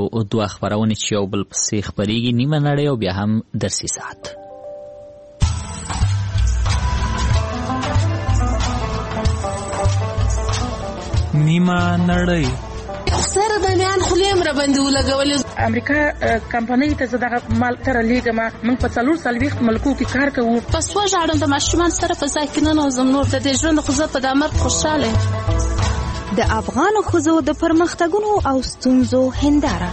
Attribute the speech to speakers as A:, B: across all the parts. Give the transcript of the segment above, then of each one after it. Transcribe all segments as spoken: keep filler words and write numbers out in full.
A: دوه خپرونې چې یو بل پسې خپرېږي، نیمه نړۍ او بیا هم درسي ساعت.
B: نیمه نړۍ
C: سره د میان خلیم را باندې ولګولې.
D: امریکا کمپنۍ ته زه دغه مال تر لیږم. موږ په څلور څلوېښت ملکو کې کار کوو.
C: پس وژاړم د ماشومان سره په ځای کې ننوځم. نور د دې ژوند خو زه په دا مرګ خوشحاله یم.
E: د افغانو ښځو د پرمختګونو او ستونزو هنداره.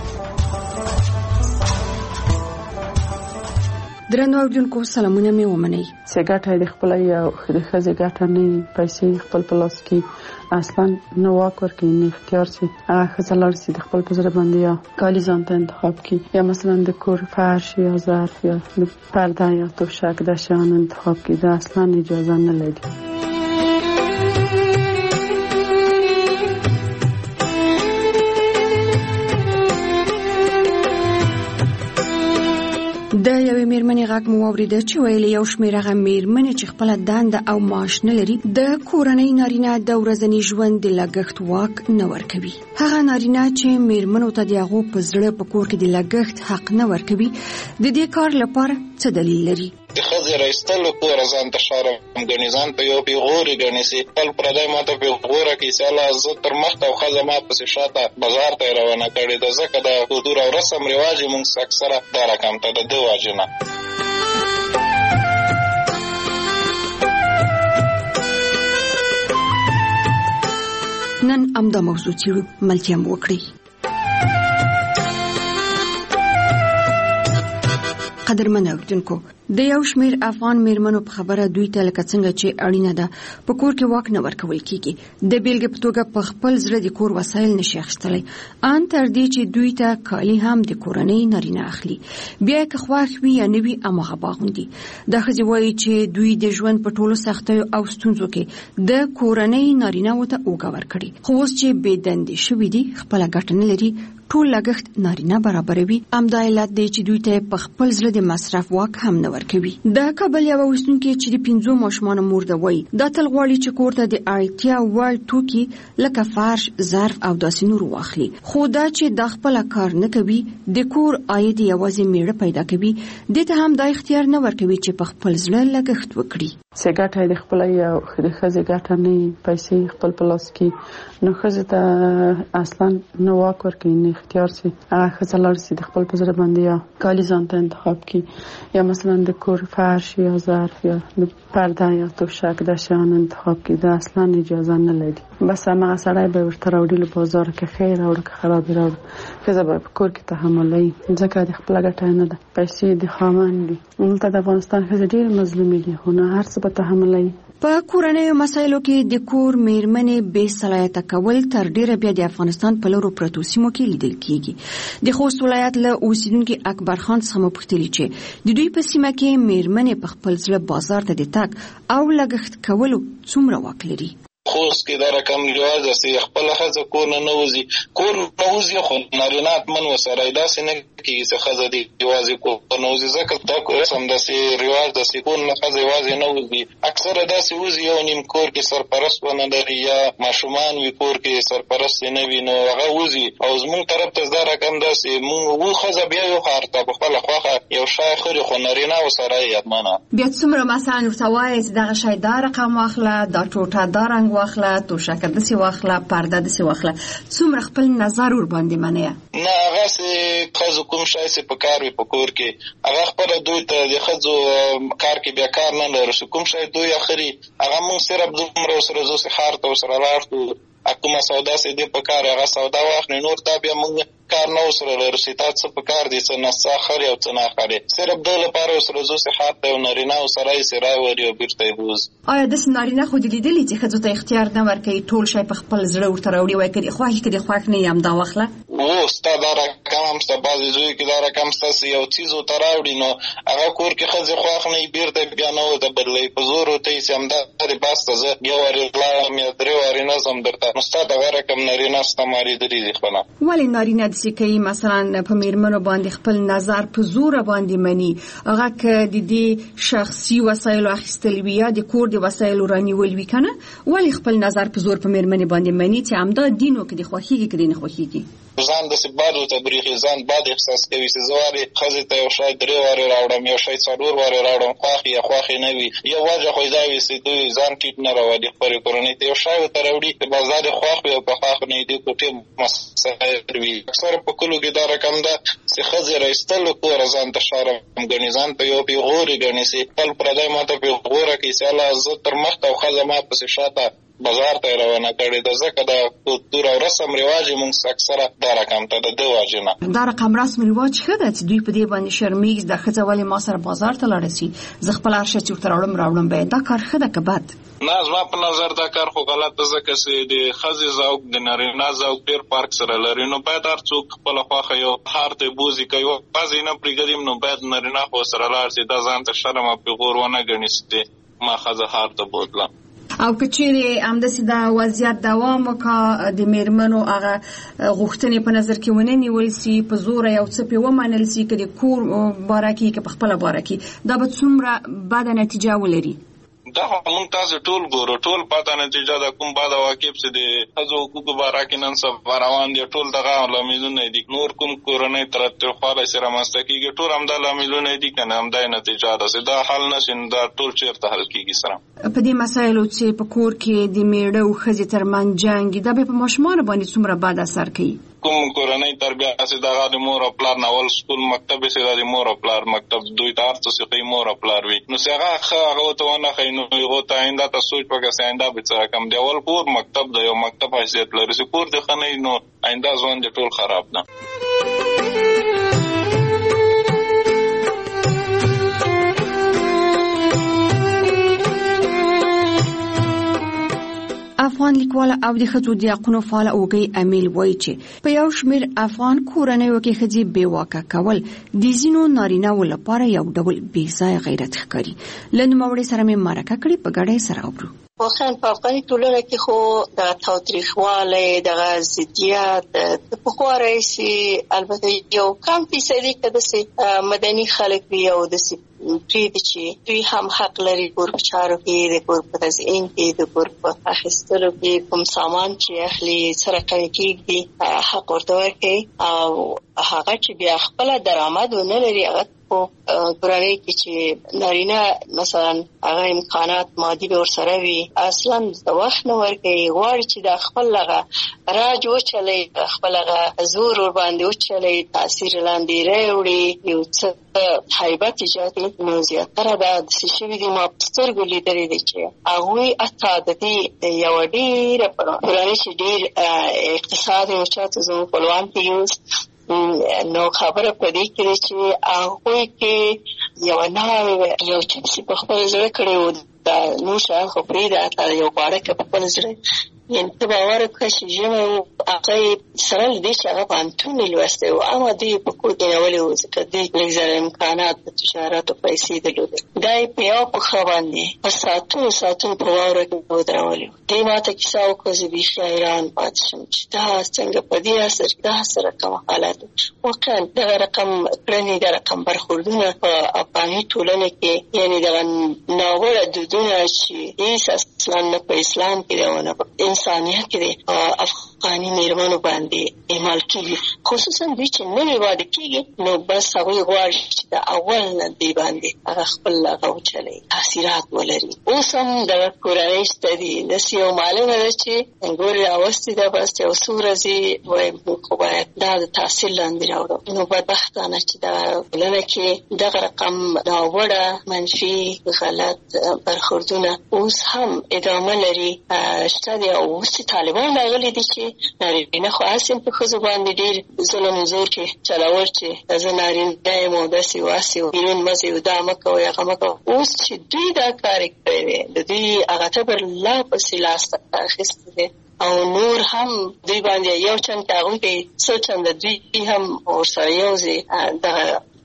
F: درنو اوریدونکو سلامونه مې ومنئ.
D: چې ګټه د خپله یو د ښځې ګټه نه وي، پیسې خپل په لاس کې اصلا نه واک ورکوي، نه اختیار شي. هغه ښځه لاړ شي د خپل په زړه باندې یا کالي ځان ته انتخاب کړي، یا مثلا د کور فرش یا ظرف یا د پرده یا توشک د شیان انتخاب کړي، دا اصلا اجازه نه لري.
F: د یوې میرمنې غږ مو واورېده چې ویلې یو شمېر هغه میرمنې چې خپله دنده او معاش نه لري د کورنۍ نارینه د ورځني ژوند د لګښت واک نه ورکوي. هغه نارینه چې میرمنو ته د هغو په زړه په کور کې د لګښت حق نه ورکوي، د دې کار لپاره څه دلیل لري؟
G: د ښځې رایستلو کور ځان ته شرم ګڼي، ځان ته یو پیغوري ګڼي چې خپل پردی ما ته پیغوره کړي چې الله زه تر مخته او ښځه ما پسې شاته بازار ته یې روانه کړې ده. ځکه د کلتور او رسم رواج یې موږ اکثره دا رقم ته د ده واجې نه.
F: نن همدا موضوع څېړو، ملتیا مو وکړئ. قدرمن اوریدونکو، د یو شمېر افغان میرمنو په خبره دوی ته لکه څنګه چې اړینه ده په کور کې واک نه ورکول کیږي، د بیلګې په توګه په خپل زړه د کور وسایل نشي اخیستلی، ان تر دې چې دوی ته کالي هم د کورنۍ نارینه اخلي، بیا که خوښ وي یا نه وي هماغه باغوندي. دا ښځې وایي چې دوی د ژوند په ټولو سختیو او ستونزو کې د کورنۍ نارینه‌وو ته اوږه ورکړي، خو اوس چې بې دندې شوي دي، خپله ګټه نه لري، ټول لګښت نارینه برابروي. همدا علت دی چې دوی ته په خپل زړه د مصرف واک هم نه ورکوي. د کابل یوه اوسیدونکې چې د پنځو ماشومانو مور ده وایي دا تل غواړي چې کور ته د اړتیا وړ توکي لکه فرش، ظرف او داسې نور واخلي، خو دا چې دا خپله کار نه کوي، د کور عاید یوازې میړه پیدا کوي، دې ته هم دا اختیار نه ورکوي چې په خپل زړه لګښت وکړي.
D: چې ګټه د خپله یو د ښځې ګټه نه وي، پیسې خپل په لاس کې نو ښځې ته اصلا نه واک ورکوي، نه اختیار شي. هغه ښځه لاړ شي د خپل په زړه باندې یا کالي ځان ته انتخاب کړي، یا مثلا د کور فرش یا ظرف یا د پرده یا توشک د شیان انتخاب کړي، دا اصلا اجازه نه لري. بس هماغه سړی به ورته راوړي له بازار کې، خیر راوړه که خراب راوړه، ښځه به په کور کې تحملوي، ځکه د خپله ګټه نه ده، پیسې د خاوند دي. دلته د افغانستان ښځې ډېرې مظلومې دي، خو نه هر څه به تحملوي.
F: په کورنیو مسایلو کې د کور میرمنې بې صلاحیته کول تر ډیره بیا د افغانستان په لورو پرتو سیمو کې لیدل کیږي. د خوست ولایت له اوسیدونکي اکبر خان څخه مو پوښتلي چې د دوی په سیمه کې میرمنې په خپل زړه بازار ته د تګ او لګښت کولو څومره واک لري.
G: خوست کې دا رقم رواج ده چې خپل ښځه کور نه نوځي، کور نوځي خو نارینه اتمن وسره داسې نه کېږي چې ښځه دې یوازې کور نوځي، ځکه دا رسم داسې رواج ده چې کور نه ښځه یوازې نه وځي. اکثره داسې وځي یو نیم کور کې سرپرست ونه لري یا ماشومان وي کور کې سرپرست نه وي، نو هغه وځي. او زموږ طرف ته دا رقم ده چې موږ و ښځه بیا یو ښار ته په خپله خوښه یو شی خوري، خو نارینه ورسره یې اتمنه.
H: بیا څومره مثلا ورته وایي چې دغه شی دا رقم واخله، دا ټوټه دا رنګ واخله، توشکه داسې واخله، پرده داسې واخله، څومره خپل نظر ور باندې منې؟
G: نه هغه چې ښځو کوم شی چې په کار وي په کور کې هغه خپله دوی ته د ښځو کار کې بیا کار نه لرو چې کوم شی دوی اخري هغه موږ صرف دومره ورسره ځو چې ښار ته ورسره لاړ کړو، کومه سودا چې دې په کار هغه سودا واخلي، نور دا بیا موږ کار نه ورسره لرو چې تا څه په کار دي، څه نسه اخلي او څه نه اخلي، صرف دو لپاره ورسره ځو چې ښار ته یو نارینه ورسره یې چې راوري او بېرته یې بوځي.
H: آیا داسې نارینه خو دې لیدلي چې ښځو ته اختیار نه ورکوي، ټول شی په خپل زړه ورته راوړي، وایي که دې خوښ که دې خوښ نه یې همدا واخله؟
G: و ستا دا رقم هم ستا بعضې زویو کې دا رقم ستا چې یو څیز ورته راوړي نو هغه کور کې ښځې خوښ نه وي، بېرته بیا نه ورته بدلوي، په زور ورته وایي چې همدا دې بس ته زه یو وارې لاړم یا درې وارې نه ځم درته، نو ستا دغه رقم نارینه ستا ما لیدلي دي خپله.
H: ولې نارینه داسې کوي مثلا په میرمنو باندې خپل نظر په زوره باندې مني؟ هغه که د دې شخصي وسایلو اخیستل وي یا د کور د وسایلو رانیول وي که نه، ولې خپل نظر په زور په میرمنې باندې مني چې همدا دینو که دې خوښېږي که دې نه خوښېږي؟
G: ځان داسې باد ورته برېښي، ځان باد احساس کوي چې زه وارې ښځې ته یو شی درې وارې راوړم، یو شی څلور وارې راوړم، خوښې یا خوښې نه وي. یو وجه خو یې دا وي چې دوی ځان ټیټ نه راولي، خپلې کورنۍ ته یو شی ورته راوړي چې بازار یې خوښ وي او که خوښ نه وي دې کوټې مسایل وي. اکثره په کلو کې دا رقم ده چې ښځې را ایستلو کوره ځان ته شرم ګڼي، ځان ته یو پیغورې ګڼي چې خپل پردی ما ته پیغوره کوي چې الله زه تر مخته او ښځه ما پسې شاته بازار ته یې روانه کړې ده. ځکه د کلتور او رسم رواج یې مونږ اکثره دا رقم ته د ده واجې نه.
H: دا رقم رسم رواج ښه ده چې دوی په دې باندې شرمېږي دا ښځه ولې ما سره بازار ته لاړه سي، زه خپل هر شی چې ورته راوړم راوړم به. دا کار ښه ده که بد؟
G: نه، زما په نظر دا کار خو غلط ده، ځکه چې د ښځې ذوق د نارینه ذوق ډېر فرق سره لري. نو باید هر څوک خپله خوښه یو ښار ته بوځي، که یو ښځې نه پرېږدي نو باید نارینه خو سره لاړ شي، دا ځان ته شرم او پیغور ونه ګڼي چې ما ښځه ښار ته بوتله.
H: او که چیرې همداسې دا وضعیت دوام وکړه، د میرمنو هغه غوښتنې په نظر کې ونه نیول سي، په زوره یو څه پرې ومنل سي، که د کور باره کې که په خپله باره کې، دا به څومره بده نتیجه ولري؟
G: دا مونږ تاسو ټول ګورو، ټول پاته نتیجه د کوم بعد واقعب چې د ښځو حقوقو باره کې نن سبا روان دي، ټول دغه لاملونه دي. نور کوم کورنۍ ترتیبخوالی سره رامنځته کېږي، ټول همدا لاملونه دي که نه همدا نتیجه ده چې دا حل نه شي، دا ټول چېرته حل کېږي سره.
H: په دې مسایلو چې په کور کې د میړه او ښځې ترمنځ جنګ دا به په ماشومانو باندې څومره بد اثر کوي؟
G: کوم کورنۍ تربیه چې دغه د مور او پلار نه اول سکول مکتب چې د مور او پلار مکتب دوی ته هر څه چې مور او پلار وي، نو چې هغه ښه هغه ته ونه ښایي نو هغو ته آینده ته سوچ وکړه چې آینده به څه رقم دی. اول کور مکتب د یو مکتب حیثیت لري، چې کور دې ښه نه وي نو آینده ژوند دې ټول خراب ده.
F: افغان لیکواله او د ښځو د حقونو فعاله اوږی امیل وایي چې په یو شمېر افغان کورنیو کې ښځې بېواکه کول د ځینو نارینه‌وو لپاره یو ډول بېځایه غیرت ښکاري. له نوموړي سره مې مرکه کړې، په ګډه یې سره اورو.
I: واقعا په افغاني ټولنه کې خو د تاوتریخوالی، دغه ضدیت د پخوا راهیسې البته یو کم فیصدي که داسې مدني خلک وي او داسې پرېږدي چې دوی هم حق لري کور په چارو کې، د کور په تزیین کې، د کور په اخیستلو کې کوم سامان چې اخلي څه رقم کېږدي حق ورته ورکوي، او هغه چې بیا خپله درآمد ونه لري هغه په کورنۍ کې چې نارینه مثلا هغه امکانات مادي به ورسره وي اصلا د وخت نه ورکوي، غواړي چې د خپل هغه راج وچلوي، خپل هغه زور ورباندې وچلوي، تاثیر لاندې راوړي، یو څه حیبت ایجاد کړي. نو زیاتره دا داسې شوي دي، ما په سترګو لیدلي دي چې هغوی حتی د دې یوه ډېره کورنۍ چې ډېر اقتصاد یې چاته زموږ خپلوان کې یوز نو خبره په دې کې ده چې هغوی کې یوه نوی یو چپسي په خپل زړه کړی و، دا نور شیان خو پرېږده، حتی یو غواړه که په خپل زړه یعنې ته باور وکړه چې ژمی و هغه یې سره له دې چې هغه پوهنتون یې لوستی و، اما دوی په کور کې نیولې و ځکه دوی لږ زره امکانات د تجارت او پیسې درلودې، دا یې په یوه پښه باندې په ساعتونو ساعتونو په واوره کې ودرولې و. دې ما ته کیسه وکړه، زه بیخي حیران پاتې شم چې دا څنګه په دې اثر دا څه رقم حالات واقعا دغه رقم کړنې د رقم برخوردونه په افغاني ټولنه کې، یعنې دغه ناوړه دودونه چې هېڅ اصلا نه په اسلام کې دی او نه په انسانیت کې دی افغاني میرمنو باندې اعمال کېږي، خصوصا دوی چې نوې واده کېږي نو بس هغوی غواړي چې د اول نه دوی باندې هغه خپل هغه وچلوي، تاثیرات ولري. اوس هم دغه کورنۍ شته دي، داسې یو معلومه ده چې ګورې راوستې ده، بس یو څو ورځې وایم موږ خو باید دا د تاثیر لاندې راوړو. نو بدبختانه چې د ټولنه کې دغه رقم ناوړه منفي غلط برخوردونه اوس هم ادامه لري، شته دي. او اوس چې طالبان راغلي دي چې نارینه خو هسې په ښځو باندې ډېر ظلم زور کې چلول چې زه نارینه یم او داسې واسې بیرون مه ځئ دا مه کوئ هغه مه کوئ. اوس چې دوی دا کار یې کړی دی د دوی هغه تبر لا پسې لاس ته اخیستی دی او نور هم دوی باندې یو چند که هغوی کوي څو چنده دوی هم ورسره یو ځای دغه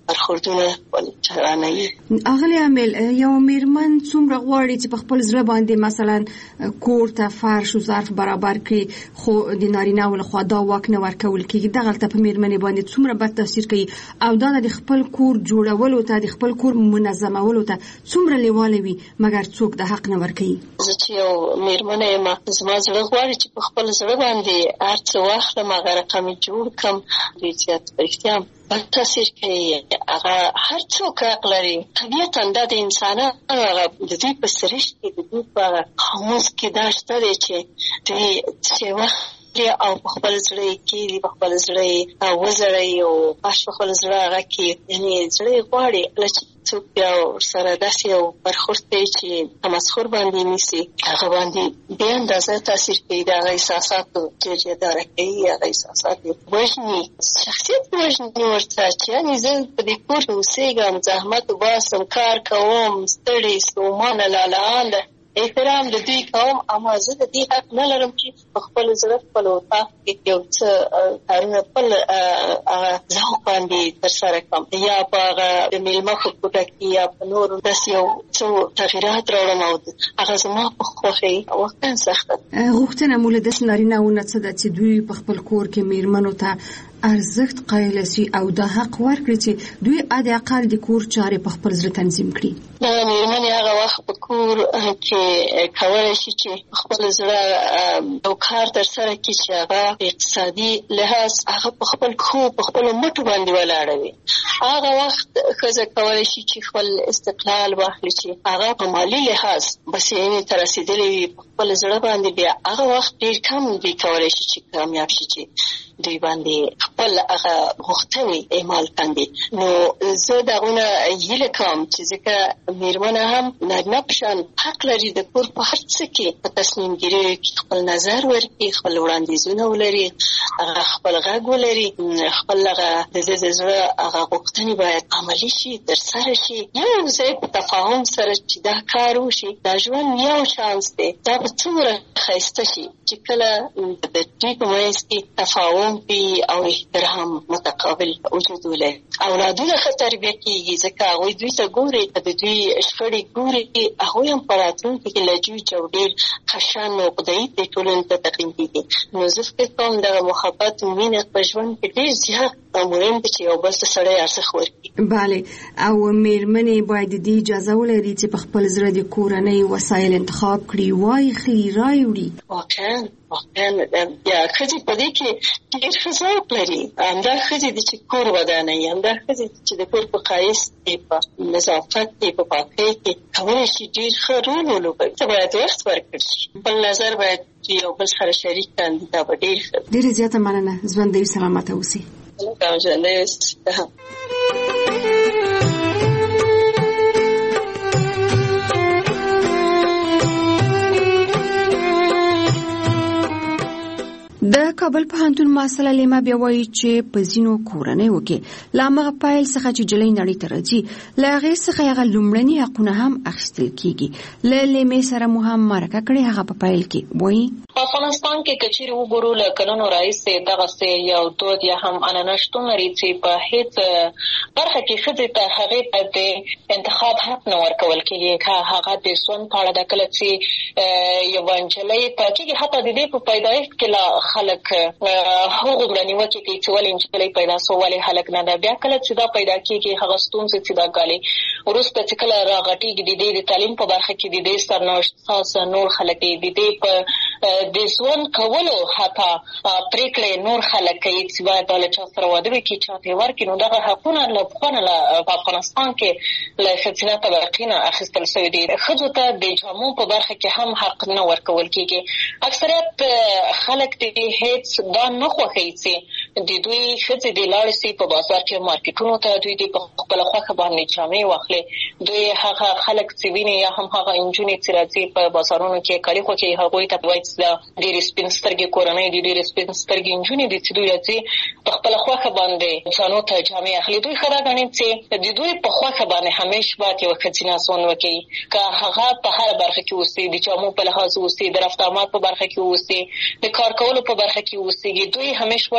I: برخوردونه خپل چرانوي.
F: اغلی عامل یو میرمن څومره غواړي چې په خپل زړه باندې مثلا کور ته فرش او ظرف برابر کړي خو د نارینه ول خو دا واک نه ورکول کېږي، دغه ته په میرمنې باندې څومره بد تاثیر کوي او دا د خپل کور جوړولو ته د خپل کور منظمولو ته څومره لیواله وي مګر څوک د حق نه ورکوي.
I: زه چې یو میرمنه یم زما زړه غواړي چې په خپل زړه باندې هر څه واخلم، هغه رقم جوړ کړم. ډېر زیات په رښتیا بد تاثیر کوي. هغه هر څوک حق لري. طبیعتا دا د انسانانو هغه د دوی په سرشت کې د دوی په قاموس کې دا شته دی چې دوی چې وخت او په خپل زړه کې په خپل زړه وزړی او په خپل زړه هغه کې یعنی زړه غواړي چې څوک بیا سره داسې یو برخورد کوي چې تمسخر باندې نیسي، هغه باندې بې اندازه تاثیر کوي. د هغه احساساتو جریداره کوي، هغه احساسات وژني، شخصیت وژني ورته چې یعنې زه په دې کور کې اوسېږم، زحمت وباسم، کار کوم، ستړې ستومانه لالهانده احترام د دوی کوم، اما زه د دې حق نه لرم چې په خپل زړه خپل اطاق کې یو څه کارونه خپل ذوق باندې ترسره کړم یا په هغه د میلمه په کوټه کې یا په نورو داسې یو څه تغیرات راوړم او هغه زما په خوښۍ واقعا سخته.
F: غوښتنه مو له داسې نارینه‌وو نه څه ده چې دوی په خپل کور کې میرمنو ته ارزښت قایل سي او دا حق ورکړي چې دوی اد اقل د کور چارې په خپل زړه تنظیم کړي.
I: دا میرمنې هغه وخت په کور کې کولای شي چې خپل زړه او کار ترسره کړي چې هغه اقتصادي لحاظ هغه په خپل خو په خپل مټو باندې ولاړ وي. هغه وخت ښځه کولای شي چې خپل استقلال واخلي چې هغه په مالي لحاظ بس یې تر رسیدلې وي په خپل زړه باندې. بیا هغه وخت ډېر کم دی کولای شي چې کامیاب شي چې دوی باندې خپل هغه غوښتنې اعمال کاندي. نو زه دغونه هیله کوم چې ځکه میرمنه هم نارینه په شان حق لري د کور په هر څه کې په تصمیم ګیریو کې خپل نظر ورکړي، خپل وړاندیزونه ولري، هغه خپل غږ ولري، خپل هغه د زړه هغه غوښتنې باید عملي شي، ترسره شي. یو ځای په تفاهم سره چې دا کار وشي، دا ژوند یو شانس دی. دا به څومره ښایسته شي چې کله د دوی په منځ کې تفاهم او احترام متقابل وجود ولري. اولادونه ښه تربیه کېږي ځکه هغوی دوی ته ګوري، د دوی شخړې ګوري، هغوی هم په راتلونکي کې له جوج او ډېر خشن او خدایي دې ټولنې ته تقدیم کېږي. نو زه فکر کوم دغه محبت او مینه په ژوند کې ډېر زیات مهم دی چې یو بل ته سړی ارزښت ورکړي.
F: بله، او میرمنې باید د دې اجازه ولري چې په خپل زړه د کورنۍ وسایل انتخاب کړي، وایخلي، رایوړي.
I: واقعا واقعا بیا ښځې په دې کې ډېر ښه ذوق لري. همدا ښځې دي چې کور ودانوي، همدا ښځې دي چې د کور په ښایست کې، په نظافت کې، په پاکۍ کې کولی شي ډېر ښه رول ولوبوي. ته باید وخت ورکړل شي، خپل نظر باید یو بل سره شریک کړي. دا به ډېر ښه.
F: ډېره زیاته مننه. ژوندی سلامته اوسئ.
I: ژوندی اوسئ.
F: د کابل پوهنتون محصله لیما بیا وایي چې په ځینو کورنیو کې له هماغه پیل څخه چې جلۍ نړۍ ته راځي له هغې څخه هغه لومړني حقونه هم اخیستل کېږي. له لیمې سره مو هم مرکه کړې. هغه په پیل کې وایي
J: په افغانستان کې که چیرې وګورو له کلونو راهیسې دغسې یو دود یا هم عنعنه شتون لري چې په هېڅ برخه کې ښځې ته هغې ته د انتخاب حق نه ورکول کېږي. که هغه د ژوند په اړه ده، کله چې یوه نجلۍ ته کېږي حتی د دې په پیدایښت کې لا خلک هغومره نیوکې کوي چې ولې نجلۍ پیدا سو، ولې هلک نه ده. بیا کله چې دا پیدا کېږي هغه ستونزې چې دا ګالي وروسته چې کله راغټېږي د دې د تعلیم په برخه کې د دې سرنوشت خاص نور خلک د دې په د ژوند کولو حتی پرېکړې نور خلک کوي چې باید دا له چا سره واده وکړي، چاته یې ورکړي. نو دغه حقونه له پخوا نه په افغانستان کې له ښځینه طبقې نه اخیستل سوي دي. ښځو ته د جامو په برخه کې هم حق نه ورکول کېږي. اکثریت خلک د هېڅ دا نه خوښوي چې د دوی ښځې د لاړې سي په بازار کې مارکېټونو ته، دوی د په خپله خوښه باندې جامې واخلي. دوی هغه خلک چې ویني یا هم هغه نجونې چې راځي په بازارونو کې کالي خوښوي، هغوی ته وایي چې دا ډېرې سپین سترګې کورنۍ دي، ډېرې سپین سترګې نجونې دي چې دوی راځي په خپله خوښه باندې ځانو ته جامې اخلي. دوی ښه دا ګڼي چې د دوی په خوښه باندې همیش باید یوه ښځینه ژوند وکړي، که هغه په هره برخه کې اوسي، د جامو په لحاظ اوسي، د رفت آمد په برخه کې اوسي، د کار کولو په برخه کې اوسېږي. دوی همیش غواړي چې ښځینه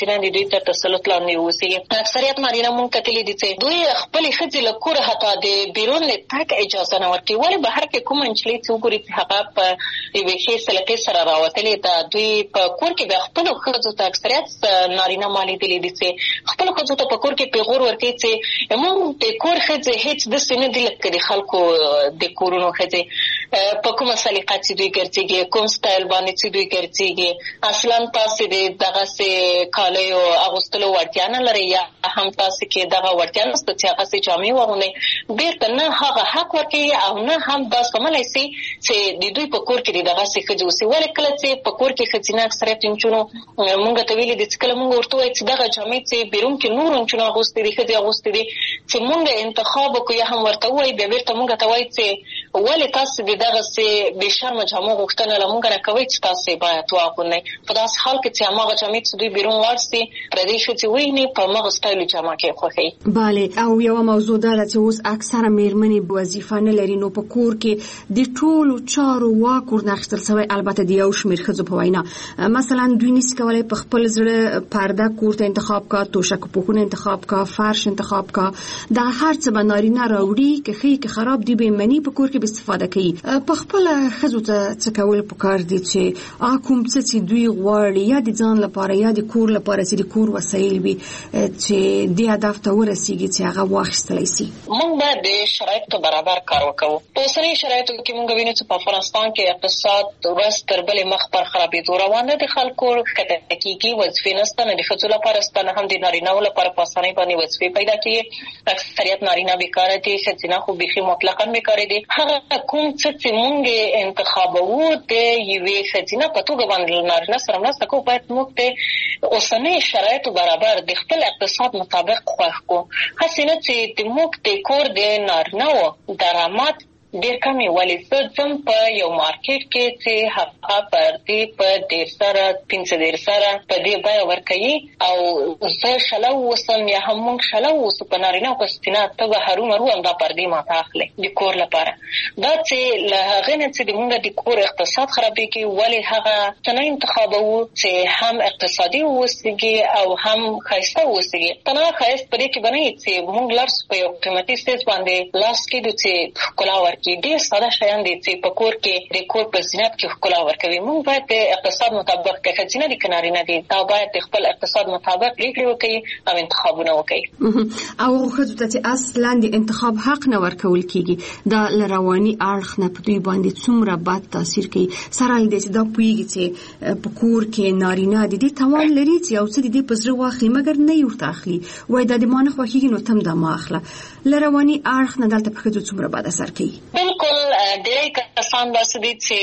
J: خزینه د دوی تر تسلط لاندې اوسي. اکثریت نارینه مونږ کتلې دي چې دوی خپل ښځې له کوره حتی د بیرون له تګ اجازه نه ورکوي. ولې بهر کې کوم نجلۍ چې وګوري چې هغه په یوې ښې سلیقې سره راوتلې ده، دوی په کور کې بیا خپلو ښځو ته اکثریت نارینه ما لیدلي دي چې خپلو ښځو ته په کور کې پیغور ورکوي چې موږ د کور ښځې هېڅ داسې نه دي لکه د خلکو د کورونو ښځې په کومه سلیقه چې دوی ګرځېږي، کوم سټایل باندې چې دوی ګرځېږي. اصلا تاسې د دغسې کالیو اغوستلو وړتیا نه لرئ یا هم تاسې کې دغه وړتیا نشته چې هغسې جامې واغوندئ. بېرته نه هغه حق ورکوي او نه هم دا سملی سي چې د دوی په کور کې د دغسې ښځې اوسي. ولې کله چې په کور کې ښځینه اکثریت نجونو مونږ ته ویلي دي چې کله مونږ ورته ووایو چې دغه جامې چې بیرون کې نورو نجونو اغوستې دي، ښځې اغوستې دي، چې مونږ انتخاب وکړو یا هم ورته ووایو، بیا بېرته مونږ ته وایي چې ولې تاسې د دغسې بې شرمه جامو غوښتنه له مونږ نه کوئ چې تاسې باید واغوندئ. په داسې حال کې چې هماغه جامې چې دوی بیرون واړسي پردۍ ښځې وویني په هماغه سټایلو جامه کې یې خوښوي.
F: بله، او یوه موضوع دا ده چې اوس اکثره مېرمنې وظیفه نه لري، نو په کور کې د ټولو چارو واک ورنه اخیستل شوی، البته د یو شمېر ښځو په وینا. مثلا دوی نشي کولی په خپل زړه پرده کور ته انتخاب کا، توشک پوښونه انتخاب کا، فرش انتخاب کا. دا هر څه به نارینه راوړي که ښه که خراب دوی به مني، په کور کې به استفاده کوي. په خپله ښځو ته څه کول پکار دي چې هغه کوم څه چې دوی غواړي یا د ځان لپاره یا د کور لپاره چې د کور وسایل وي چې دې هدف ته ورسیږي چې هغه واخیستلی سي.
J: موږ باید د شرایطو برابر کار وکړو. په اوسنیو شرایطو کې موږ وینو چې په افغانستان کې اقتصاد ورځ تر بلې مخ پر خرابېدو روان دی. د خلکو ښکته کېږي، وظیفې نشته، نه د ښځو لپاره شته، نه هم د نارینه‌و لپاره په اسانۍ باندې وظیفې پیدا کېږي. اکثریت نارینه بیکاره دي، ښځینه خو بیخي مطلقاً بیکاره دي. هغه کوم څه چې موږ انتخابوو د یوې ښځینه په توګه باندې له نارینه سره مرسته کوو، باید موږ د اوسنیو شرایطو برابر د خپل اقتصاد مطابق خوښ کړو. هسې نه چې د موږ د کور د نارینه‌و درآمد ډېر کمې. ولې زه ځم په یو مارکېټ کې چې هغه پردې په ډېر سره پنځه دېرش سره په دې بیه ورکوي او زه شله واوسم یا هم موږ شله واوسو په نارینه او په ښځینه ته به هرومرو همدا پردې ماته اخلي د کور لپاره. دا چې له هغې نه چې د موږ د کور اقتصاد خرابېږي، ولې هغه څه نه انتخابوو چې هم اقتصادي واوسېږي او هم ښایسته واوسېږي. تنها ښایست په دې کې به نه وي چې موږ لاړ شو په یو قیمتي څیز باندې لاس کېږدو چې ښکلا ورکړي. ډېر ساده شیان دي چې په کور کې د کور په زینت کې ښکلا ورکوي. موږ باید د اقتصاد مطابق که ښځینه دي که نارینه دي، دا باید د خپل اقتصاد مطابق پرېکړې وکړي او انتخابونه وکړي.
F: او ښځو ته چې اصلا د انتخاب حق نه ورکول کېږي، دا له رواني اړخ نه په دوی باندې څومره بد تاثیر کوي. سره له دې چې دا پوهېږي چې په کور کې نارینه د دې توان لري چې یو څه د دې په زړه واخلي، مګر نه یې ورته اخلي، وایي دا د ما نه خوښېږي نو ته هم دا ما اخله. له رواني اړخ نه دلته په ښځو څومره بد اثر کوي.
J: بالکل ډېری کسان داسې دي چې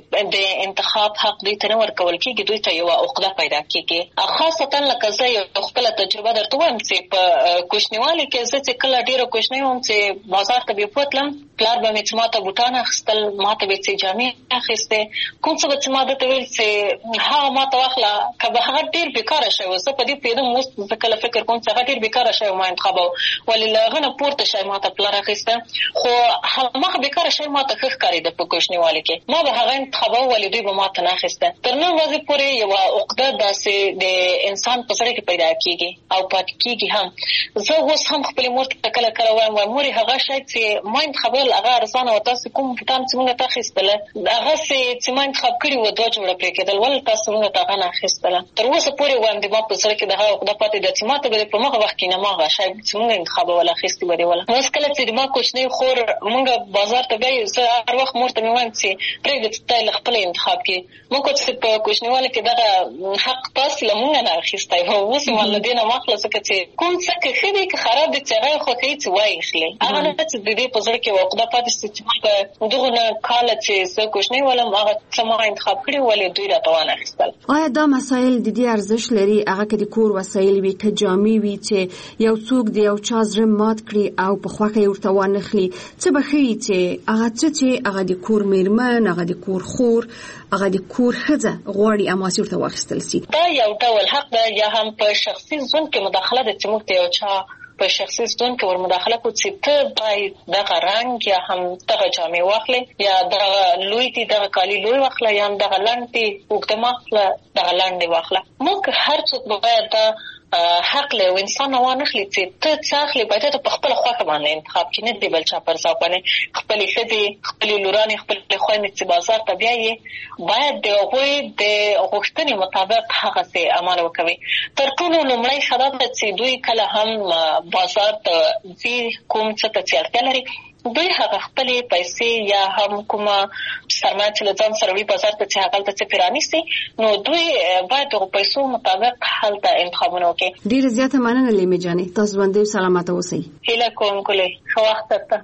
J: د انتخاب حق دوی ته نه ورکول کېږي، دوی ته یوه عقده پیدا کېږي. او خاصتا لکه زه یو خپله تجربه درته وایم چې په کوچنیوالي کې زه چې کله ډېره کوچنۍ وم چې بازار ته بیا بوتلم، پلار به مې چې ما ته بوټان اخیستل، ما ته به یې چې جامې اخیستې، کوم څه به چې ما ده ته ویل چې هغه ما ته واخله. که به هغه ډېر بېکاره شی و، زه په دې پوهېدم اوس زه کله فکر کوم چې هغه ډېر بېکاره شی و ما انتخابوه، ولې له هغه نه پورته شی ما ته پلار اخیسته. خو هماغه بېکاره شی ما ته ښه ښکارېده په کوچنیوالي کې، ما به هغه انتخابوه، ولې دوی به ما ته نه اخیسته. تر نن ورځې پورې یوه عقده داسې د انسان په زړه کې پیدا کېږي او پاتې کېږي هم. زه اوس هم خپلې مور ته کله کله وایم، وایم مورې هغه شی چې ما انتخابول هغه ارزانه و، تاسې کوم بوټان چې موږ ته اخیستله هغسې چې ما انتخاب کړي وو دوه جوړه پرې کېدل، ولې تاسې موږ ته هغه نه اخیستله. تر اوسه پورې وایم د ما په زړه کې د هغه عقده پاتې ده چې ما ته به په مغه وخت کې نه ما هغه شی چې موږ انتخابول اخیستې به دې وله. اوس کله چې د ما کوچنۍ خور موږ بازار ته بیایو، زه هر وخت مور ته مې وایم چې پرېږده چې ته له خپله انتخاب کړي. موږ چې په کوچنیوالي کې دغه حق تاسې له موږ نه اخیستی و، اوس یې ما له دې نه واخله، ځکه چې کوم څه که ښه دی که خراب دی چې هغه یې خوښوي چې وایي اخلي. هغه نه چې د دې په زړه کې عقده پاتې شي چې په دغو نه کاله چې زه کوچنۍ ولم هغه څه ما انتخاب کړي ولې دوی راته وانه اخیستل.
F: آیا دا مسایل د دې ارزښت لري، هغه که د کور وسایل وي که جامې وي، چې یو څوک د یو چا زړه مات کړي او په خوښه یې ورته وانخلي؟ څه به ښیي چې هغه څه چې هغه د کور مېرمن، هغه د کور خور، هغه د کور ښځه غواړي اماسي ورته واخیستل سي؟
J: دا یو ډول حق ده یا هم په شخصي ژوند کې مداخله ده چې موږ ته یو چا په شخصي ستون کې ور مداخله کوي چې ته باید دغه رنګ یا هم دغه جامې واخلې یا دغه لوی دي دغه کالي لوی واخله یا هم دغه لنډ دي اوږده واخله دغه لنډې واخله. موږ هر څوک باید دا حق له انسان نه وانخلي چې ته څه اخلي باید ته په خپل خواته باندې انتخاب کې نه دی بل چا پر ځای باندې خپل ښځې خپل لورانې خپل خويندې چې بازار ته بیايي باید د هغوی د غوښتنې مطابق هغه څه عمل وکوي. تر ټولو لومړی خبره ده چې دوی کله هم بازار ته ځي کوم څه ته چې اړتیا لري دوی هغه خپلې پیسې یا هم کومه سرمایه چې له ځان سره وي بازار ته چې هغلته څه پرانیسي نو دوی باید د پیسو مطابق هلته انتخابونه وکړي.
F: ډېره زیاته مننه لیمې جانې، تاسو باندې سلامته اوسئ.
J: هیله کوم ګلې ښه وخت درته.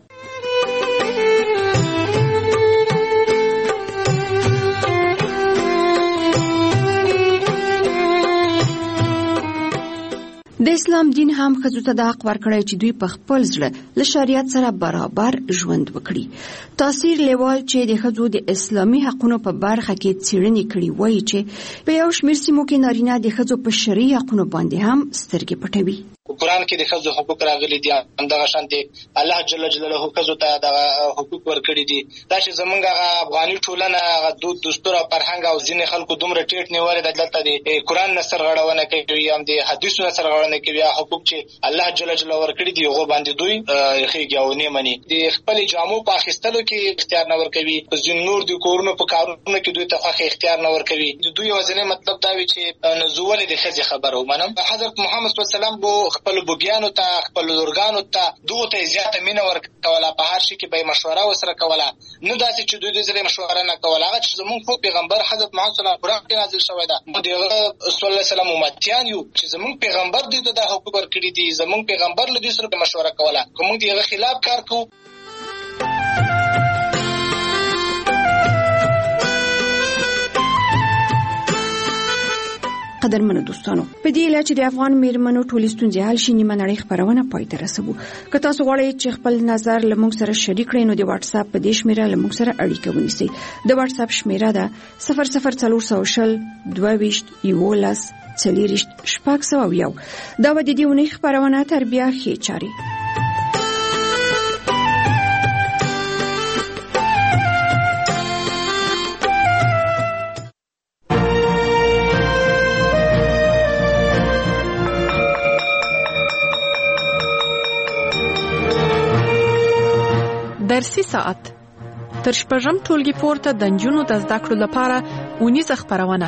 F: د اسلام دین هم ښځو ته د حق ورکړی چې دوی په خپل زړه له شریعت سره برابر ژوند وکړي. تاثیر لیوال چې د ښځو د اسلامي حقونو په برخه کې څېړنې کړي وایي چې په یو شمېر سیمو کې نارینه د ښځو په شرعي حقونو باندې هم سترګې پټوي.
K: قرآن کې د ښځو حقوق راغلي دي، همدغه شانتي الله جل جلاله ښځو ته دغه حقوق ورکړي دي. دا چې زمونږ هغه افغاني ټولنه هغه دود دستور او فرهنګ او ځینې خلکو دومره ټیټ نیولې ده دلته د قرآن نه سرغړونه کوي هم د حدیثو نه سرغړونه کوي. حقوق چې الله جل جلاله ورکړي دي هغه باندې دوی خېږي او نه مني. د خپل جامو په اخیستلو کې اختیار نه ورکوي، په ځین نور د کورونو په کارونو کې دوی ته خو اختیار نه ورکوي. د دوی وزنه مطلب دا وی چې نزول د خځې خبرو منم. حضرت محمد صلی الله علیه وسلم بو خپل بوګیانو ته خپل لورګانو ته دوه ته زیاته مینه ورکوله، په هر شي کې به مشوره وسره کوله، نه داسې چې دوی د زړه مشوره نه کوله. هغه چې زموږ خو پیغمبر حضرت محمد صلی الله علیه وسلم قرآن کې نازل شوی ده موږ دغه صلی الله علیه وسلم امتیان یو چې زموږ پیغمبر دوی ته د حقوق ورکړي دي، زموږ پیغمبر له دوی سره مشوره کوله. کوم دغه خلاف کار کوو
F: قدرمنو دوستانو، په دې اله چې د افغان میرمنو ټولې ستونزې حل شي نیمه نړۍ خپرونه پای ته رسوو. که تاسو غواړئ چې خپل نظر له موږ سره شریک کړئ نو د واتس اپ په دې شمیره له موږ سره اړیکه ونیسئ. د واتس اپ شمیره ده صفر صفر څلور سوه شل دوه ویشت یولس څلېرویشت شپږ سوه یو. دا به د دې اونۍ خپرونه تر بیا ښې چارې.
L: درسي ساعت تر شپږم ټولګي پورته د نجونو د زده کړو لپاره اونیزه خپرونه.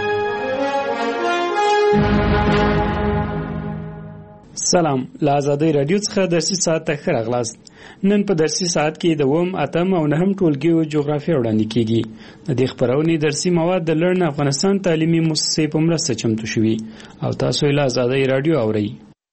M: سلام، له آزادۍ رادیو څخه درسي ساعت ته ښه راغلاست. نن په درسي ساعت کې د اووم، اتم او نهم ټولګیو جغرافیه وړاندې کیږي. د دې خپرونې درسي مواد د لرن افغانستان تعلیمي مؤسسې په مرسته چمتو شوي او تاسو یې له آزادۍ رادیو اورئ.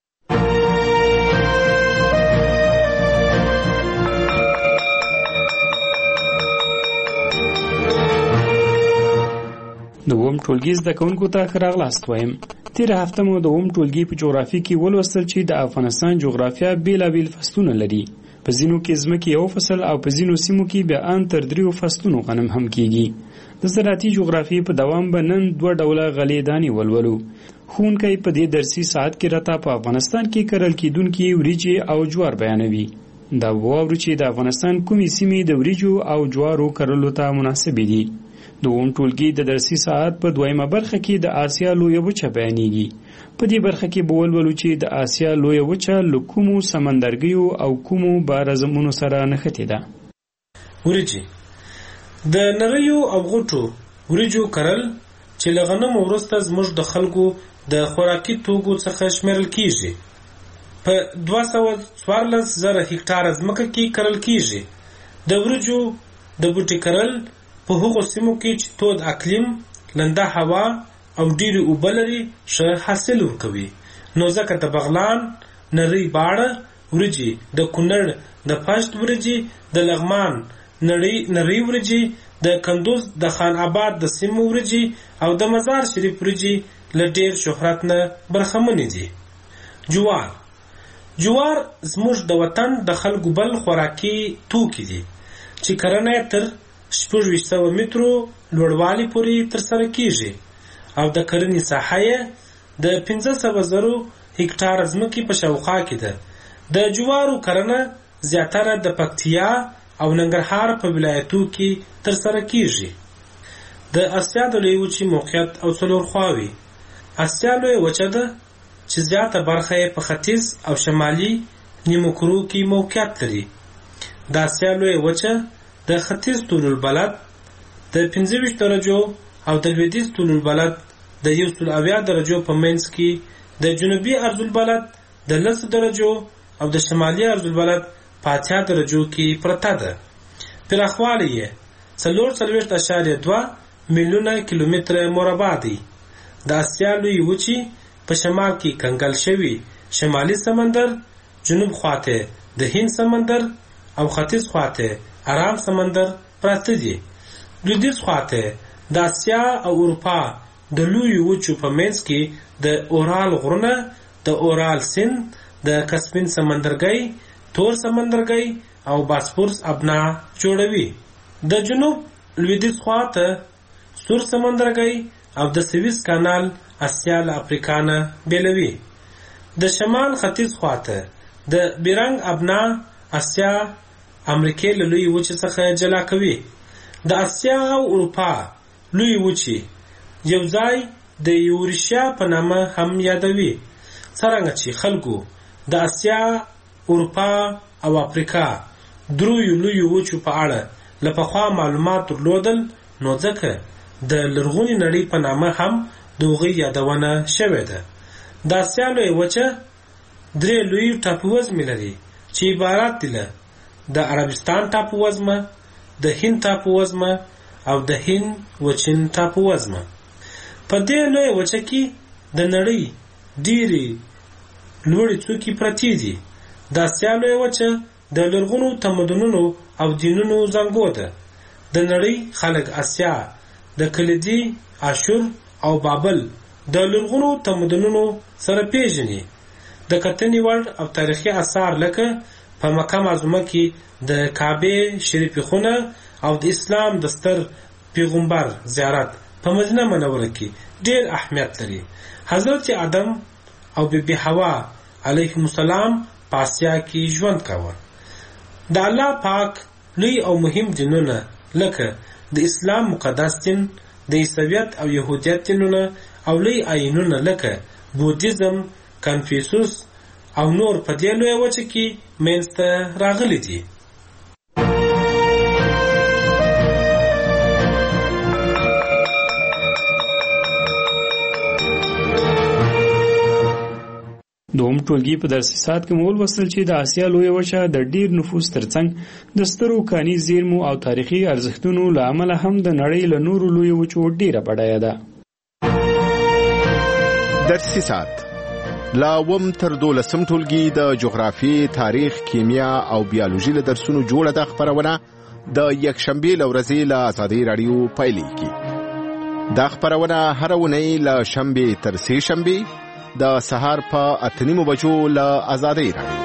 M: د اووم ټولګي زده کوونکو ته ښه راغلاست وایم. تېره هفته مو د اووم ټولګي په جغرافیه کې ولوستل چې د افغانستان جغرافیه بېلابېل فصلونه لري. په ځینو کې ځمکې یو فصل او په ځینو سیمو کې بیا ان تر دریو فصلونو غنم هم کیږي. د زراعتي جغرافیې په دوام به نن دوه ډوله غلې دانې ولولو. ښوونکی په دې درسي ساعت کې راته په افغانستان کې کرل کېدونکي وریجې او جوار بیانوي. دا واورو چې د افغانستان کومې سیمې د وریجو او جوارو کرلو ته مناسبې دي. د اووم ټولګي د درسي ساعت په دویمه برخه کې د آسیا لویه وچه بیانېږي. په دې برخه کې به ولولو چې د آسیا لویه وچه له کومو سمندرګیو او کومو بارزمونو سره نښتې ده.
N: وریجې د نریو او غوټو وریجو کرل چې له غنمو وروسته زموږ د خلکو د خوراکي توکو څخه شمیرل کیږي. په دوه سوه څوارلس زره هکټاره ځمکه کې کرل کیږي. د وریجو د بوټي کرل په هغو سیمو کې چې تود اقلیم، لنده هوا او ډېرې اوبه لري ښه حاصل ورکوي. نو ځکه د بغلان، نری باړه وریجې، د کونړ د پشت وریجې، د لغمان نری وریجې، د کندوز د خان آباد د سیمو وریجې او د مزار شریف وریجې له ډېر شهرت نه برخمنې دي. جوار جوار زموږ د وطن د خلکو بل خوراکي توکي دي چې کرنه یې تر شپږ ویشت سوه مترو لوړوالي پورې ترسره کیږي او د کرنې ساحه یې د پنځه سوه زرو هکټار ځمکې په شاوخوا کې ده. د جوارو کرنه زیاتره د پکتیا او ننګرهار په ولایتو کې ترسره کیږي. د اسیا د لویې وچې موقعیت او څلور خواوې. اسیا لویه وچه ده چې زیاته برخه یې په ختیځ او شمالي نیمو کرو کې موقعیت لري. د اسیا لویه وچه د ختیځ طول البلد د پنځه ویشت درجو او د لویدیځ طول البلد د یو سل اویا درجو په منځ کې، د جنوبي عرض البلد د لس درجو او د شمالي عرض البلد په اتیا درجو کې پرته ده. پراخوالی یې څلور څلوېښت اعشاریه دوه میلیونه کیلومتره مربع دی. د اسیا لویې وچې په شمال کې کنګل شوي شمالي سمندر، جنوب خواته د هند سمندر او ختیځ خواته ارام سمندر پراته دي. لویدیځ خواته د اسیا او اروپا د لویو وچو په منځ کې د اورال غرونه، د اورال سیند، د کسپین سمندرګي، تور سمندرګي او باسفورس ابنا جوړوي. د جنوب لویدیځ خواته سور سمندرګي او د سویس کانال اسیا له افریقا نه بیلوي. د شمال ختیځ خواته د بیرنګ ابنا اسیا امریکې له لویې وچې څخه جلا کوي. د اسیا او اروپا لویې وچې یو ځای د یورشیا په نامه هم یادوي. څرنګه چې خلکو د اسیا، اروپا او افریقا دریو لویو وچو په اړه له پخوا معلومات درلودل، نو ځکه د لرغونې نړۍ په نامه هم د هغوی یادونه شوې ده. د اسیا لویه وچه درې لوی ټاپووزمې لري چې عبارت دي له د عربستان ټاپووزمه، د هند ټاپووزمه او د هند وچین ټاپووزمه. په دې لویه وچه کې د نړۍ ډېرې لوړې څوکې پرتې دي. د اسیا لویه وچه د لرغونو تمدنونو او دینونو زانګو ده. د نړۍ خلک اسیا د کلیدي، اشور او بابل د لرغونو تمدنونو سره پیژني. د کتنې وړ او تاریخي آثار لکه په مکه معظمه کې د کعبه شریفې خونه او د اسلام د ستر پیغمبر زیارت په مدینه منوره کې ډېر اهمیت لري. حضرت آدم او بی بی حوا علیهم السلام په اسیا کې ژوند کاوه. د الله پاک لوی او مهم دینونه لکه د اسلام مقدس دین، د عیسویت او یهودیت دینونه او لوی آیینونه لکه بودیزم، کنفیوسوس او نور په دې لویه وچه کې منځته راغلي دي.
M: دوم ټولګي په درسي ساعت کې مول وصل چې د اسیا لویه وچه د ډیر نفوس ترڅنګ د سترو کاني زیرمو او تاریخي ارزښتونو له امله هم د نړۍ له نورو لویو وچو ډیره بډایه ده.
O: درسي ساعت لا وم تر دولسم ټولګي د جغرافي، تاریخ، کیمیا او بیولوژي له درسونو جوړه ده. خبرونه د یکشنبه له ورځې له آزادۍ رادیو پیلېږي. دا خبرونه هر اونۍ له شنبه تر سه شنبه د سهار په اته نیمو بجو له آزادۍ رادیو.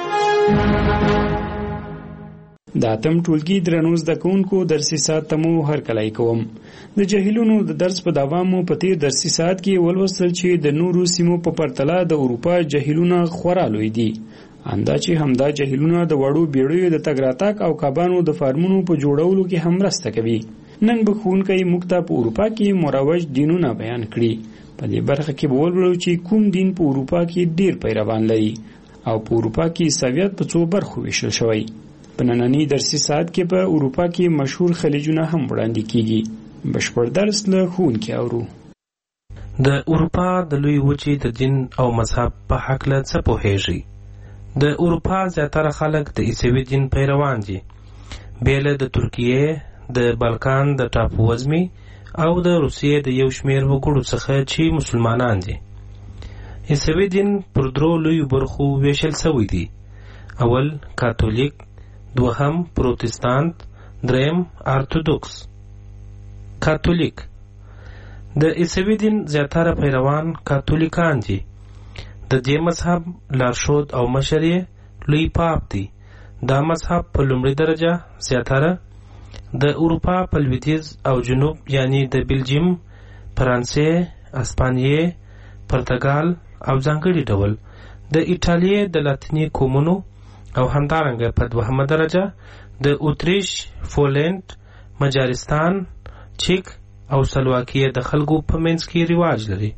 M: د اتم ټولګي درنو زده کوونکو درسي ساعت ته مو هرکلی کوم. د جهیلونو د درس په دوامو په تیر درسي ساعت کې ولوستل چې د نورو سیمو په پرتله د اروپا جهیلونه خورا لوی دي. همدا چې همدا جهیلونه د وړو بیړیو د تګ راتګ او کبانو د فارمونو په جوړولو کې هم مرسته کوي. نن به ښوونکی موږ ته په اروپا کې مروج دینونه بیان کړي. په دې برخه کې به ولولو چې کوم دین په اروپا کې ډیر پیروان لري او په اروپا کې عیسویت په څو برخو ویشل شوی. په نننۍ درسي ساعت کې په اروپا کې مشهور خلیجونه هم وړاندې کیږي. بشپړ درس له ښوونکي اورو.
P: د اروپا د لوی وچې د دین او مذهب په هکله څه پوهیږئ؟ د اروپا زیاتره خلک د عیسوي دین پیروان دي، بیله د ترکیې، د بالکان د ټاپووزمې او د روسیې د یو شمېر وګړو څخه چې مسلمانان دي. عیسوي دین پر درو لویو برخو ویشل شوی دی. اول کاتولیک، دوهم پروتستانت، دریم ارتودوکس. کاتولیک د عیسوي دین زیاتره پیروان کاتولیکان دي. د دې مذهب لارښود او مشر یې لوی پاپ دی. دا مذهب په لومړي درجه زیاتره د اروپا په لویدیځ او جنوب یعنی د بلجیم، فرانسې، اسپانیې، پرتګال او ځانګړي ډول د ایټالیې د لاتیني قومونو او همدارنګه په دوهمه درجه د اتریش، پولند، مجارستان، چیک او سلواکیه د خلکو په منځ کې رواج لري.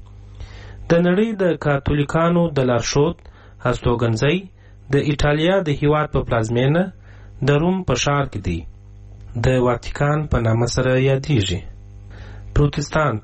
P: د نړۍ د کاتولیکانو د لارښود هستوګنځی د ایټالیا د هیواد په پلازمینه د روم په ښار کې دی. د واتیکان په نامه سره یادیږي. پروتستانت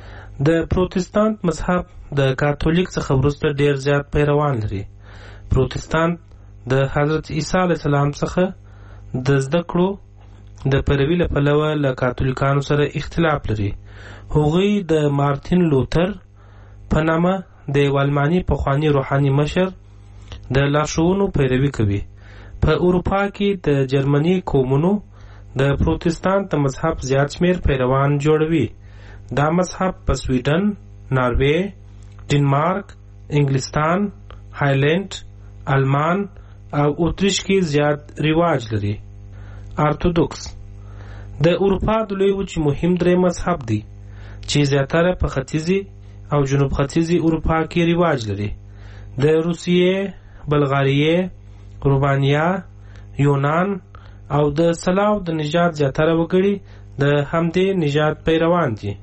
P: د پروتستانت مذهب د کاتولیک څخه وروسته ډیر زیات پیروان لري. پروتستانت د حضرت عیسی علیه السلام څخه د زده کړو د پیروي له پلوه له کاتولیکانو سره اختلاف لري. هغوی د مارتین لوتر په نامه د یو الماني پخواني روحاني مشر د لارښوونو پیروي کوي. په اروپا کې د جرمني قومونو د پروتستانت د مذهب زیات شمیر پیروان جوړوي. دا مذهب په سویډن، ناروې، ډنمارک، انګلستان، هایلند، آلمان او اتریش کې زیات رواج لري. ارتودوکس د اروپا د لوی وچې مهم درې مذهب دی چې زیاتره په ختیځي او جنوب ختیځي اروپا کې رواج لري. د روسیې، بلغاریې، رومانیا، یونان او د سلاو د نژاد زیاتره وګړي د همدې نژاد پیروان دي.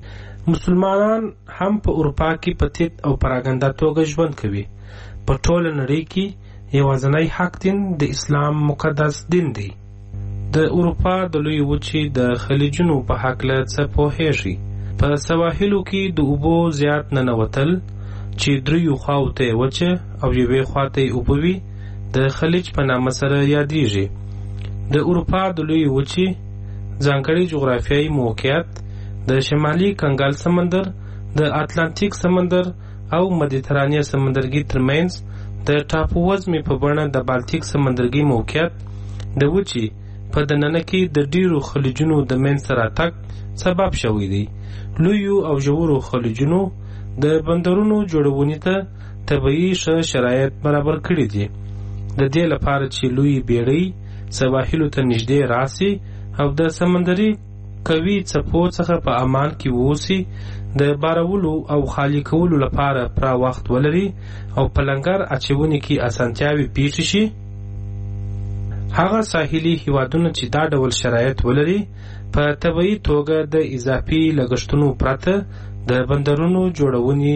P: مسلمانان هم په اروپا کې په تیت او پراګنده توګه ژوند کوي. په ټوله نړۍ کې یوازینی حق دین د اسلام مقدس دین دی. د اروپا د لوی وچې د خلیجونو په هکله څه پوهیږي؟ په سواحلو کې د اوبو زیات ننوتل چې دریو خواو ته وچه او یوې خوا ته اوبه وي د خلیج په نامه سره یادیږي. د اروپا د لوی وچې ځانګړی جغرافیایي موقعیت د شمالي کنګل سمندر، د اتلانتیک سمندر او مدیترانیا سمندرګي ترمنځ د ټاپو وزمې په بڼه د بالتیک سمندرګي موقعیت د وچې په دننه کې د ډیرو خلیجونو د منځته راتګ سبب شوی دی. لویو او ژورو خلیجونو د بندرونو جوړونې ته طبیعي ښه شرایط برابر کړي دي. د دې لپاره چې لوی بیړۍ سواحلو ته نږدې راسي او د سمندري قوي څپو څخه په امان کې ووسي، د بارولو او خالي کولو لپاره پوره وخت ولري او په لنګر اچونې کې اسانتیاوې پیښې شي. هغه ساحلي هیوادونه چې دا ډول شرایط ولري په طبیعي توګه د اضافي لګښتونو پرته د بندرونو جوړونې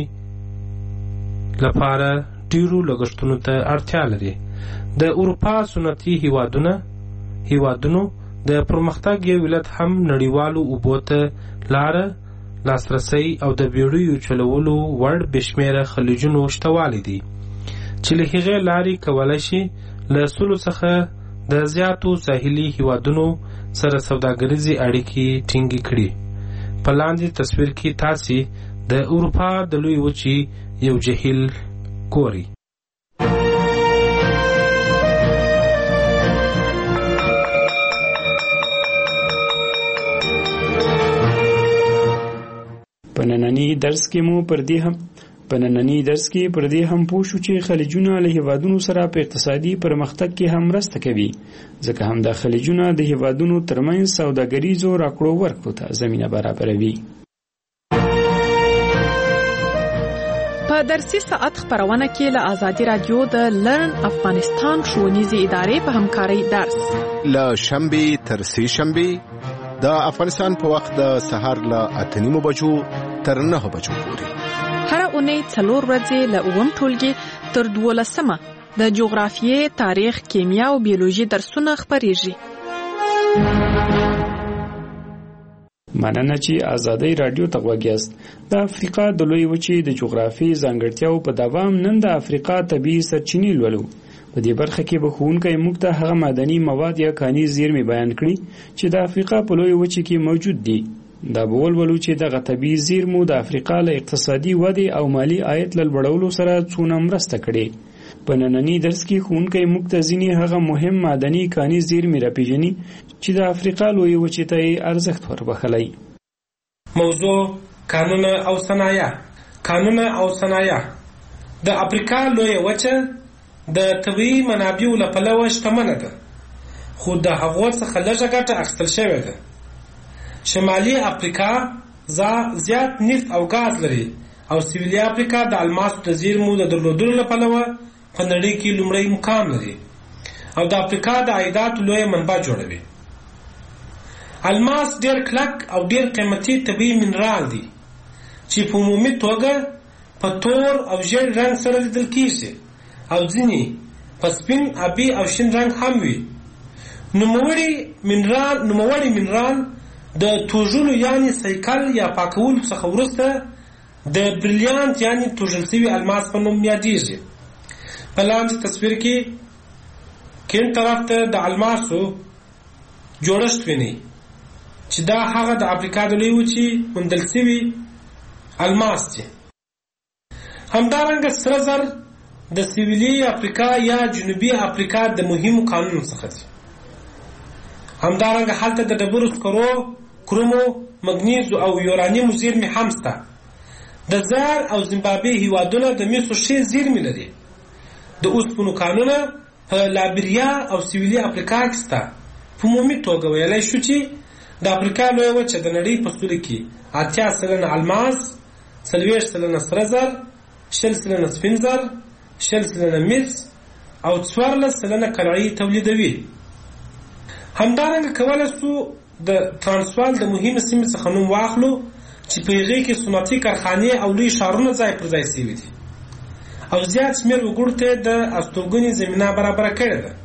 P: لپاره ډیرو لګښتونو ته اړتیا لري. د اروپا سنتي هیوادونه هیوادونو د پرمختګ یو علت هم نړیوالو اوبو ته لاره، لاسرسی او د بیړیو چلولو وړ بشمیره خلیجونو شتوالی دي چې له هغې لارې کولی شي له سلو څخه د زیاتو ساحلي هیوادونو سره سوداګریزې اړیکې ټینګې کړي. په لاندې تصویر کې تاسې د اروپا د لوی وچې یو جهیل ګورئ.
M: په ننني درس کې مو پر دې هم په ننني درس کې پر دې هم پوه شو چې خلیجونه له هیوادونو سره په اقتصادي پرمختګ کې هم مرسته کوي، ځکه هم دا خلیجونه د هیوادونو ترمنځ سوداګریزو راکړو ورکړو ته زمینه برابروي.
L: په درسي ساعت خبرونه کې له آزادي رادیو د لرن افغانستان ښوونیزې ادارې په همکارۍ درس
O: له شنبې تر سې شنبې د افغانستان په وخت د سهار له اته نیمو بجو تر نهه بجو پورې.
L: هره اونۍ څلور ورځې له اووم ټولګي تر دولسمه د جغرافیې، تاریخ، کیمیا او بیولوژي درسونه خپریږي.
M: مننه چې آزادۍ رادیو ته غوږ یاست. د افریقا د لوی وچې د جغرافیې ځانګړتیاو په دوام نن د افریقا طبیعي سرچینې لولو. په دې برخه کې به ښوونکی موږ ته هغه معدني مواد یا کاني زیرمې بیان کړي چې د افریقا په لوی وچې کې موجود دي. دا به ولولو چې دغه طبیعي زیرمو د افریقا له اقتصادي ودې او مالي عاید له لوړولو سره څونه مرسته کړې. په ننني درس کې ښوونکی موږ ته ځینې هغه مهم معدني کاني زیرمې راپېژني چې د افریقا لوی وچې ته یې ارزښت وربښلی.
N: موضوع کانونه او صنایع. کانونه او صنایع د افریقا لوی وچه د طبیعي منابعو له پلوه شتمنه ده، خو د هغو څخه لږه ګټه اخیستل شوې ده. شمالي افریقا زیات نفت او ګاز لري او سویلي افریقا د الماسو د زیرمو د درلودلو له پلوه په نړۍ کې لومړی مقام لري او د افریقا د عایداتو لویه منبع جوړوي. الماس ډیر کلک او ډیر قیمتي طبیعي منرال دی چې په عمومي توګه په تور او ژیړ رنګ سره لیدل کیږي او ځینې په سپین، آبي او شین رنګ هم وي. نوموړی منرال نوموړی منرال د توژلو یعنی سایکل یا پاکولو څخه وروسته د بریلیانت یعنی توژل شوي الماس په نوم یادیږي. په لاندې تصویر کې کیڼ طرف ته د الماسو جوړښت وینئ چې دا هغه د افریقا د لویې وچې موندل شوي الماس دي. همدارنګه سره زر د سویلي افریقا یا جنوبي افریقا د مهمو کانونو څخه دي. همدارنګه هلته د ډبرو سکرو، کرومو، مګنیزو او یورانیمو زیرمې هم شته. د زار او زیمبابوې هیوادونه د مسو ښې زیرمې لري. د اوسپنو کانونه په لایبریا او سویلي افریقا کې شته. په عمومي توګه ویلی شو چې د افریقا لویه وچه د نړۍ په سطحه کې اتیا سلنه الماس، څلوېښت سلنه سره زر، شل سلنه سپین زر، شل سلنه مس او څوارلس سلنه قلعې تولیدوي. همدارنګه کولی شو د ترانسوال د مهمې سیمې څخه نوم واخلو چې په هغې کې صنعتي کارخانې او لوی ښارونه ځای پر ځای شوي دي او زیات شمېر وګړو ته د استوګنې زمینه برابره کړې ده.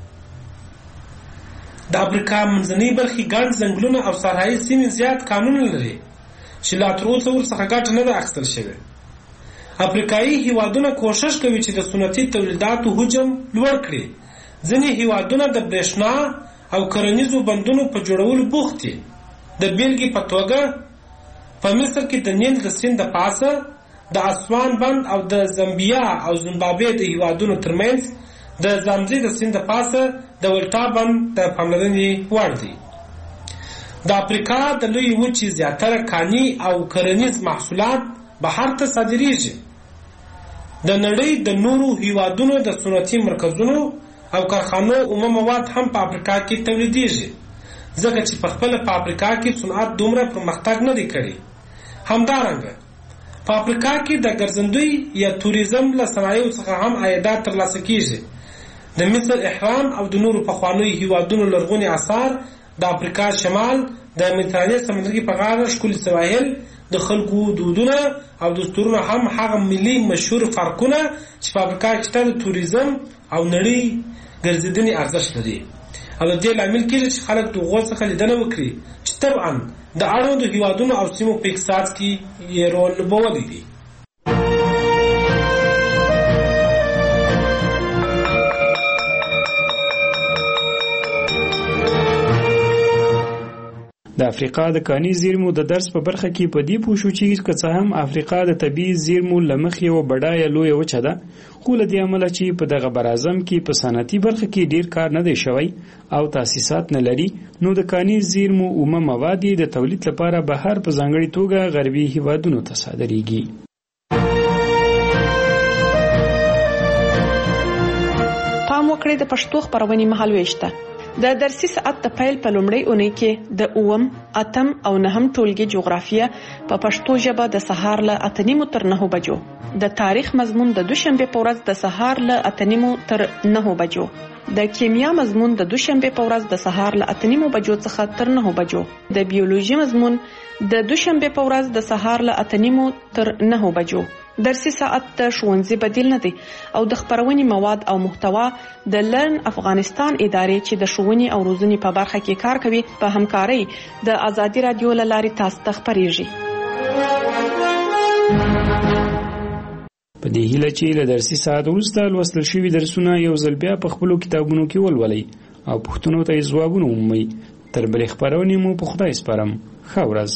N: د افریقا منځنۍ برخې ګڼ ځنګلونه او صحرایي سیمې زیات کانونه لري چې لا تر اوسه ورڅخه ګټه نه ده اخیستل شوې. افریقایي هیوادونه کوښښ کوي چې د صنعتي تولیداتو حجم لوړ کړي. ځینې هیوادونه د برېښنا او کرنیزو بندونو په جوړولو بوخت دي. د بیلګې په توګه په مصر کې د نیل د سیند د پاسه د اسوان بند او د زامبیا او زیمبابوې د هیوادونو ترمنځ د زامزي د سیند د پاسه د ولټا بند د پاملرنې وړ دی. د افریقا د لویې وچې زیاتره کاني او کرنیز محصولات بهر ته صادریږي. د نړۍ د نورو هیوادونو د صنعتي مرکزونو او کارخانو عمومي مواد هم په افریقا کې تولیدېږي ځکه چې په خپله په افریقا کې صنعت دومره پرمختګ نه دی کړی. همدارنګه په افریقا کې د ګرځندوی یا توریزم له صنایعو څخه هم عایدات ترلاسه کیږي. د مصر احرام او د نورو پخوانیو هیوادونو لرغوني آثار، د افریقا شمال، د مدیترانې سمندرګي په غاړه ښکلي سواحل، د خلکو دودونه او دستورونه هم هغه ملي مشهور فرقونه چې په افریقا کې شته د توریزم او نړۍ ګرځېدنې ارزښت لري او د دې لامل کېږي چې خلک د هغو څخه لیدنه وکړي چې طبعا د اړوندو هیوادونو او سیمو په اقتصاد کې یې رول لوبولی دی.
M: د افریقا د کاني زیرمو د درس په برخه کې په دې پوه شو چې که څه هم افریقا د طبیعي زیرمو له مخې یوه بډایه لویه وچه ده، خو له دې امله چې په دغه براعظم کې په صنعتي برخه کې ډیر کار نه دی شوی او تاسیسات نه لري، نو د کاني زیرمو اومه مواد د تولید لپاره بهر په ځانګړې توګه غربي هیوادونو ته صادریږي.
L: پام وکړئ د پښتو خپرونې مهالوېش ته. د درسي ساعت د پیل په لومړۍ اونۍ کې د اووم، اتم او نهم ټولګي جغرافیه په پښتو ژبه د سهار له اته نیمو تر نهو بجو، د تاریخ مضمون د دوشنبه په ورځ د سهار له اته نیمو تر نهو بجو، د کیمیا مضمون د دوشنبه په ورځ د سهار له اته نیمو بجو څخه تر نهو بجو، د بیولوژي مضمون د دوشنبه په ورځ د سهار له اته نیمو تر نهو بجو. درسي ساعت د ښوونځي بدیل نه دی او د خپرونې مواد او محتوا د لرن افغانستان ادارې چې د ښوونې او روزنې په برخه کې کار کوي په همکارۍ د ازادي رادیو له لارې تاسو ته خپریږي.
M: په دې هیله چې له درسي ساعت وروسته لوستل شوي درسونه یو ځل بیا په خپلو کتابونو کې ولولئ او پوښتنو ته یې ځوابونه ومومئ. تر بلې خپرونې مو په خدای سپارم. ښه ورځ.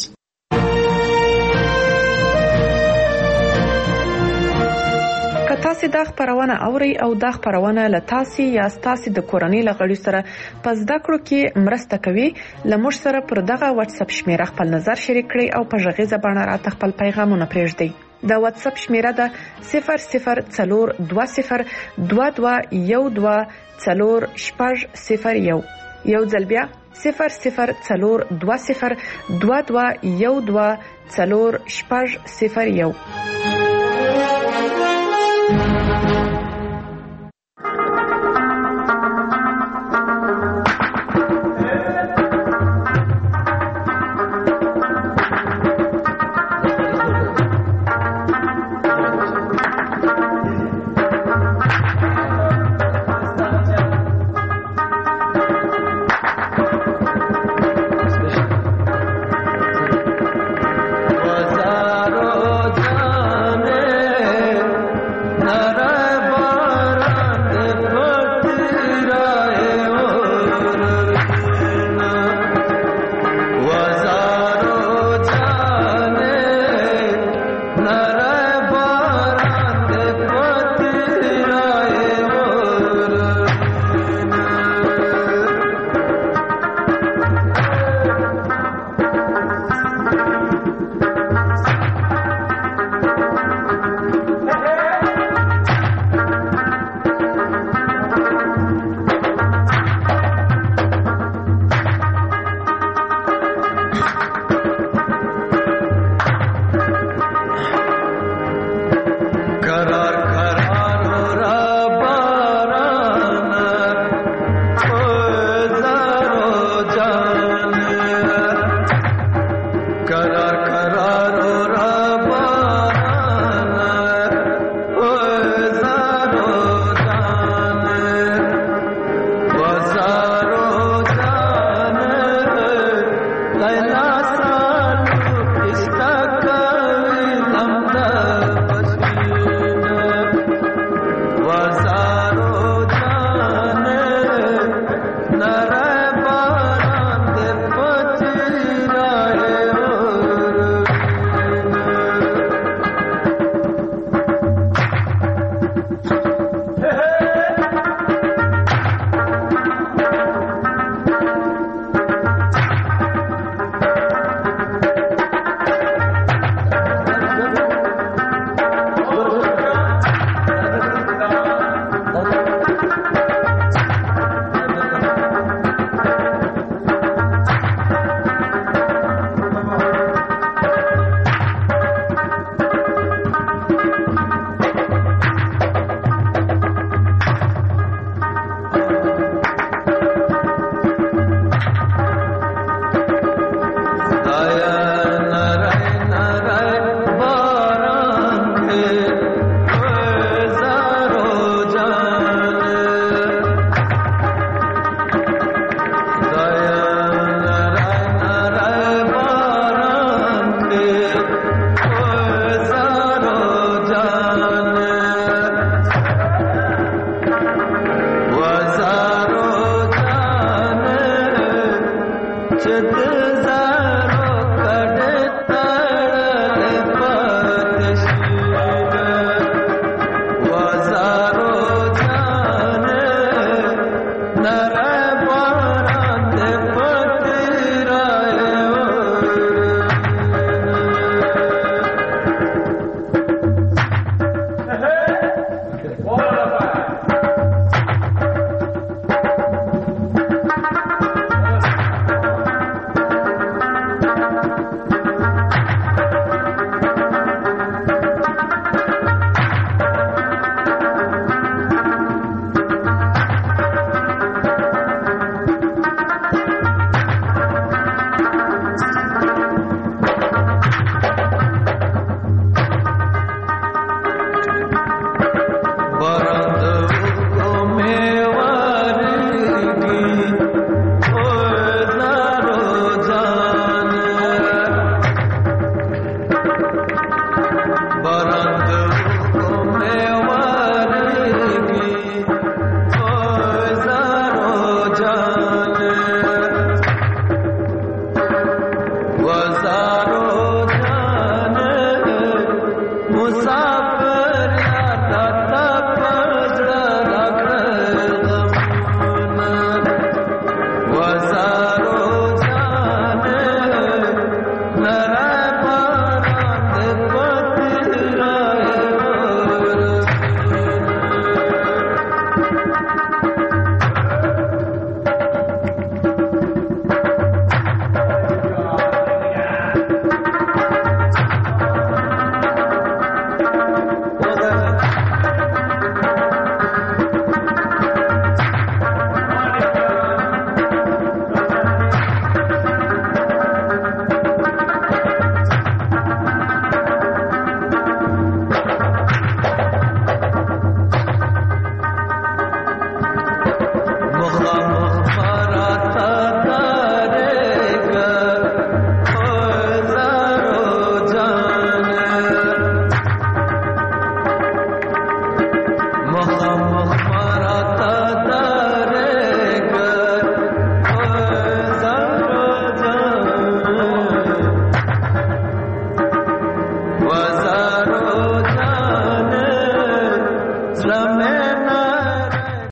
M: تاسو دا خبرونه اوري او دا خبرونه له تاسو یا تاسو د کورنۍ لغړی سره پس دا کړو کې مرسته کوي. لمر سره پر دغه واتس اپ شمیره خپل نظر شریک کړئ او په ژغه باندې راته خپل پیغامونه پرېږدئ. دا واتس اپ شمیره ده صفر صفر څلور دوه صفر دوه دوه یو دوه څلور شپږ صفر یو. یو ځل بیا صفر صفر څلور دوه صفر دوه دوه یو دوه څلور شپږ صفر یو.